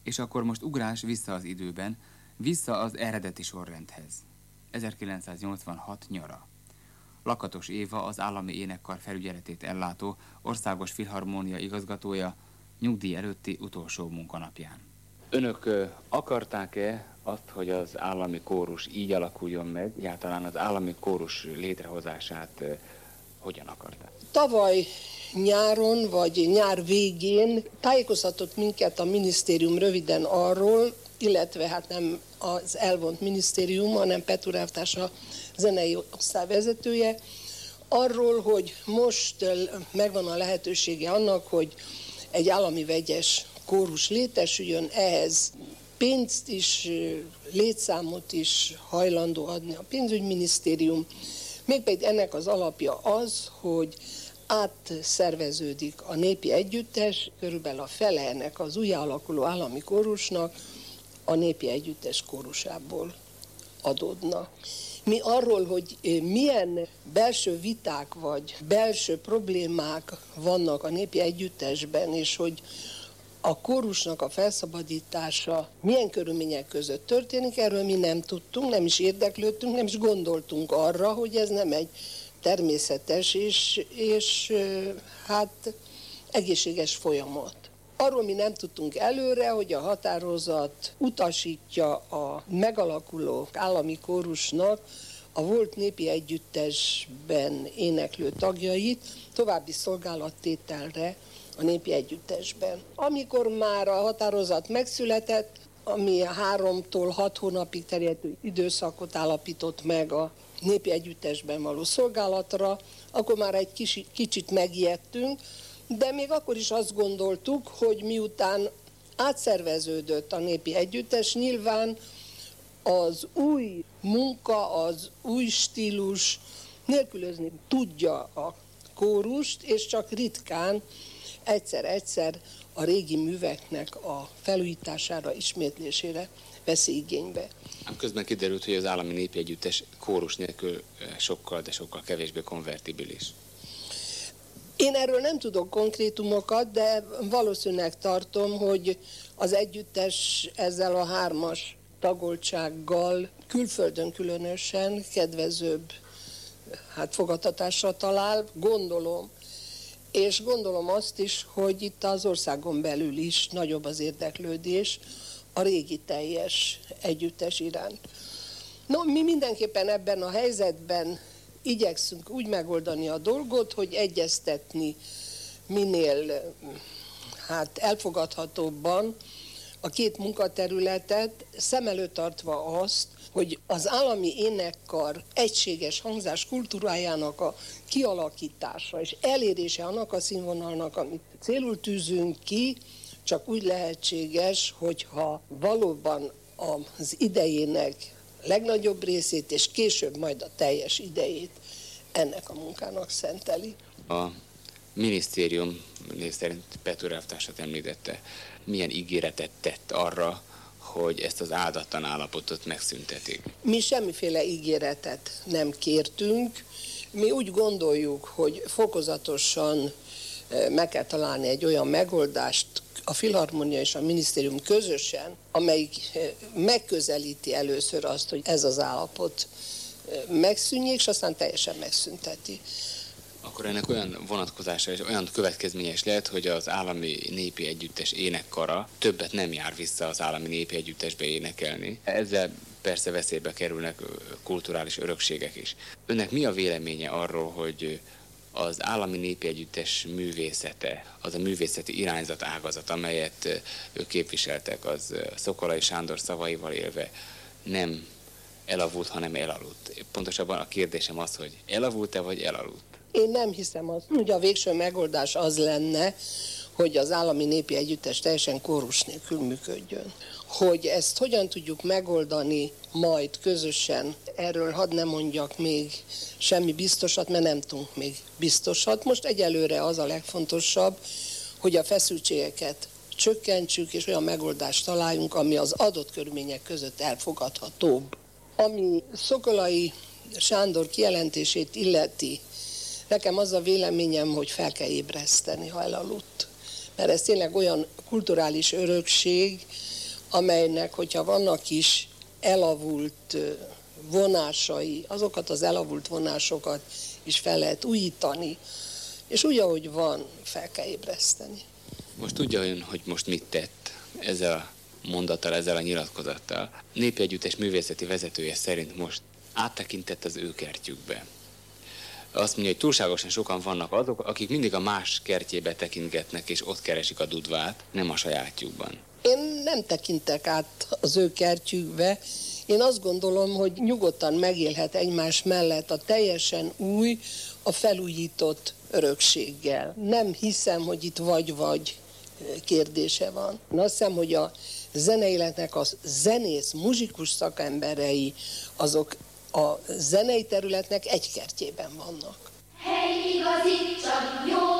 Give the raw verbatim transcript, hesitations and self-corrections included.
És akkor most ugrás vissza az időben, vissza az eredeti sorrendhez. ezerkilencszáznyolcvanhat nyara. Lakatos Éva, az állami énekkar felügyeletét ellátó Országos Filharmónia igazgatója nyugdíj előtti utolsó munkanapján. Önök akarták-e azt, hogy az állami kórus így alakuljon meg? Egyáltalán az állami kórus létrehozását hogyan akarták? Tavaly nyáron, vagy nyár végén tájékoztatott minket a minisztérium röviden arról, illetve hát nem az elvont minisztérium, hanem Petőr elvtárs a zenei osztály vezetője, arról, hogy most megvan a lehetősége annak, hogy egy állami vegyes kórus létesüljön, ehhez pénzt is, létszámot is hajlandó adni a pénzügyminisztérium. Mégpedig ennek az alapja az, hogy átszerveződik a népi együttes, körülbelül a fele ennek az újjáalakuló állami kórusnak a népi együttes kórusából adódna. Mi arról, hogy milyen belső viták vagy belső problémák vannak a népi együttesben, és hogy a kórusnak a felszabadítása milyen körülmények között történik, erről mi nem tudtunk, nem is érdeklődtünk, nem is gondoltunk arra, hogy ez nem egy természetes és, és hát egészséges folyamat. Arról mi nem tudtunk előre, hogy a határozat utasítja a megalakuló állami kórusnak a volt népi együttesben éneklő tagjait további szolgálattételre a népi együttesben. Amikor már a határozat megszületett, ami háromtól hat hónapig terjedő időszakot állapított meg a népi együttesben való szolgálatra, akkor már egy kicsit, kicsit megijedtünk, de még akkor is azt gondoltuk, hogy miután átszerveződött a népi együttes, nyilván az új munka, az új stílus nélkülözni tudja a kórust, és csak ritkán egyszer-egyszer a régi műveknek a felújítására, ismétlésére veszi igénybe. Ám közben kiderült, hogy az állami népi együttes kórus nélkül sokkal, de sokkal kevésbé konvertibilis. Én erről nem tudok konkrétumokat, de valószínűleg tartom, hogy az együttes ezzel a hármas tagoltsággal külföldön különösen kedvezőbb hát, fogadtatásra talál, gondolom. És gondolom azt is, hogy itt az országon belül is nagyobb az érdeklődés a régi teljes együttes iránt. No, mi mindenképpen ebben a helyzetben igyekszünk úgy megoldani a dolgot, hogy egyeztetni minél hát, elfogadhatóbban a két munkaterületet, szem előtt tartva azt, hogy az állami énekkar egységes hangzás kultúrájának a kialakítása és elérése annak a színvonalnak, amit célul tűzünk ki, csak úgy lehetséges, hogyha valóban az idejének legnagyobb részét, és később majd a teljes idejét ennek a munkának szenteli. A minisztérium név szerint Petőr elvtársat említette. Milyen ígéretet tett arra, hogy ezt az áldatlan állapotot megszüntetik? Mi semmiféle ígéretet nem kértünk. Mi úgy gondoljuk, hogy fokozatosan meg kell találni egy olyan megoldást, a Filharmonia és a minisztérium közösen, amelyik megközelíti először azt, hogy ez az állapot megszűnjék, és aztán teljesen megszünteti. Akkor ennek olyan vonatkozása és olyan következménye is lehet, hogy az állami népi együttes énekkara többet nem jár vissza az állami népi együttesbe énekelni. Ezzel persze veszélybe kerülnek kulturális örökségek is. Önnek mi a véleménye arról, hogy az állami népi együttes művészete, az a művészeti irányzat ágazat, amelyet ők képviseltek, az Szokolay Sándor szavaival élve nem elavult, hanem elaludt. Pontosabban a kérdésem az, hogy elavult-e vagy elaludt? Én nem hiszem azt, hogy a végső megoldás az lenne, hogy az állami népi együttes teljesen kórus nélkül működjön. Hogy ezt hogyan tudjuk megoldani majd közösen, erről hadd ne mondjak még semmi biztosat, mert nem tudunk még biztosat. Most egyelőre az a legfontosabb, hogy a feszültségeket csökkentsük, és olyan megoldást találjunk, ami az adott körülmények között elfogadhatóbb. Ami Szokolay Sándor kijelentését illeti, nekem az a véleményem, hogy fel kell ébreszteni, ha elaludt. mert ez tényleg olyan kulturális örökség, amelynek, hogyha vannak is elavult vonásai, azokat az elavult vonásokat is fel lehet újítani, és úgy, ahogy van, fel kell ébreszteni. Most tudja ön, hogy most mit tett ezzel a mondattal, ezzel a nyilatkozattal. Népi Együttes művészeti vezetője szerint most áttekintett az ő kertjükbe. Azt mondja, hogy túlságosan sokan vannak azok, akik mindig a más kertjébe tekintgetnek, és ott keresik a dudvát, nem a sajátjukban. Én nem tekintek át az ő kertjükbe. Én azt gondolom, hogy nyugodtan megélhet egymás mellett a teljesen új, a felújított örökséggel. Nem hiszem, hogy itt vagy-vagy kérdése van. Én azt hiszem, hogy a zeneéletnek a zenész, muzsikus szakemberei, azok a zenei területnek egy kertjében vannak. Hely igazít, csak jó